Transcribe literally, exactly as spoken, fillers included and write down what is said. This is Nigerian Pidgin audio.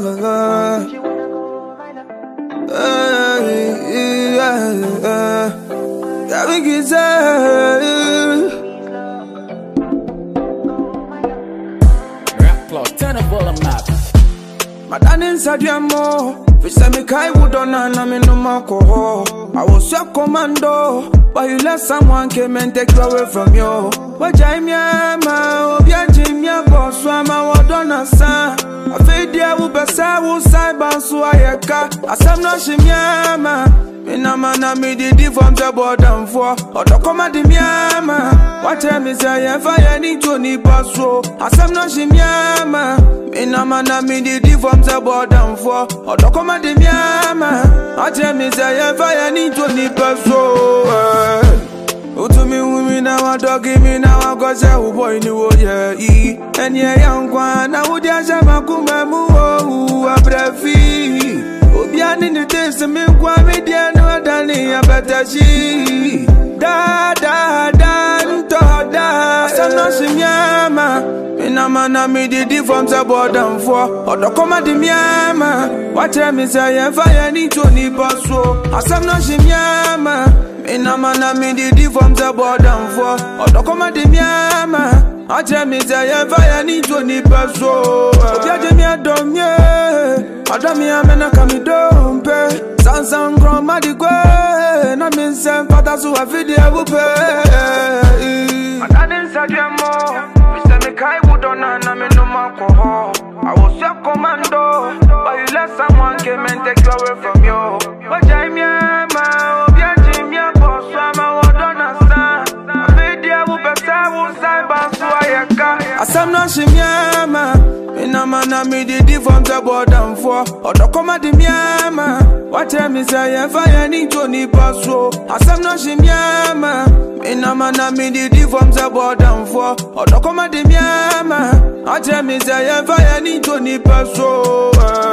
Turn the volume up. My dad inside your more. Fish say me kai wood on and I'm in no alcohol. I was your commando, but you let someone came and take you away from you. But Jamie, ma, Obia Jimmy, boss, Rama, what on a son. I feel dear who besa who cyber so I got. I sam no shimyama. Mina mana me di di from the bottom for. Or the come di miama. What time is I fire need to ni paso. I sam no shimyama. Mina mana me di di from the bottom for. Or the come di miama. What time is I fire need to ni paso. Oh, to me, women now are dogging me now. I got a boy in the world, yeah. And yeah, young one, I would just have a kuma moo, a breathy. Oh, beyond in the taste of me, quite me, dear, no, Danny, a better she. Da da da, da da, some no shimyama. In a man, I made it from the bottom for. Or the comma de miama. What time is I fire need to need paso. I some no shimyama. In a man, I made it from the bottom for. Or the comma de miama. I tell me that fire need to need paso. Judge me a dumb, yeah. I don't mean I'm in a coming dumb pay. Sansan grandma di gwe. And I'm in some patas who have video will pay. I done inside your more. I would on and I'm in no alcohol. I was your commando, but you let someone came and take you away from you. But Jamie, ma, Obia Jimmy, boss, Rama, what on a son. I feel dear who better who cyber so I got. I sam no shimyama. In a man, I made it from the bottom for. Or the come at the miama. What time is I fire need to need paso. I sam no shimyama. In a man, I made it from the bottom for. Or the come at the miama. I tell me, I fire need to need paso.